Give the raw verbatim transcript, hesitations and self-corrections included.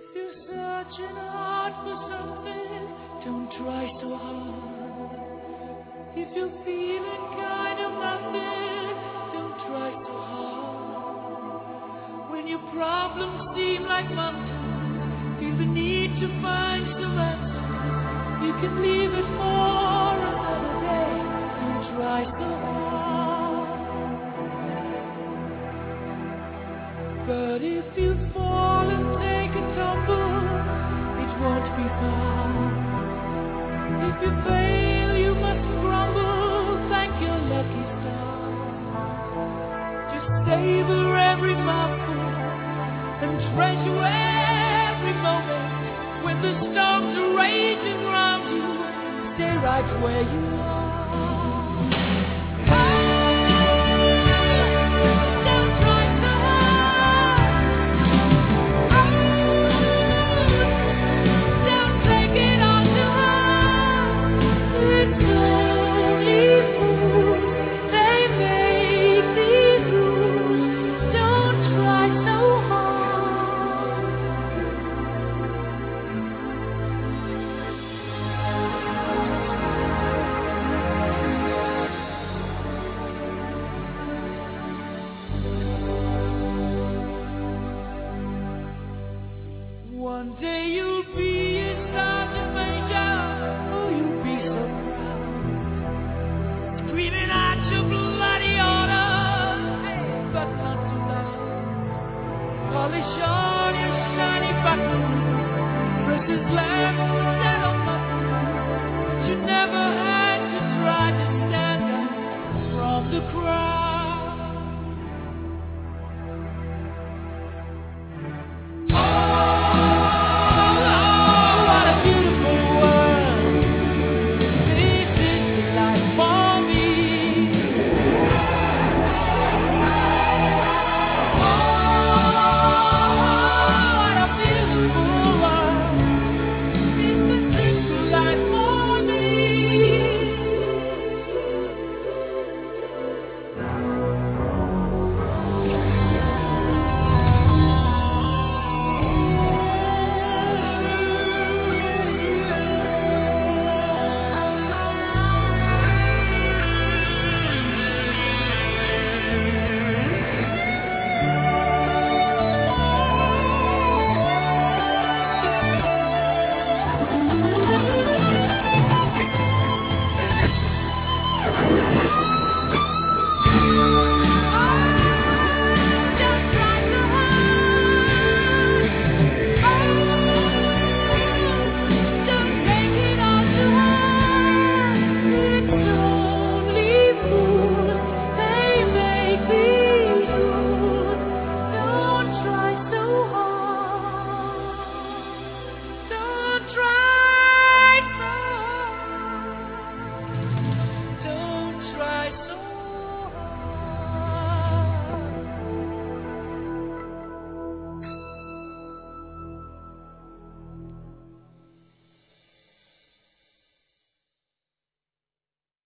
You're searching hard for something, don't try so hard. If you're feeling kind of nothing, don't try so hard. When your problems seem like mountains, feel the need to find some answers, you can leave it for another day, don't try so hard. But if you fall and take a tumble, it won't be far. If you fail, you mustn't grumble, thank your lucky stars. Just savor every mouthful and treasure every moment. When the storms are raging round you, stay right where you are. One day you'll be a sergeant major, oh you'll be so proud, screaming out your bloody orders, hey, but not too loud. Polish on your shiny buttons, press his left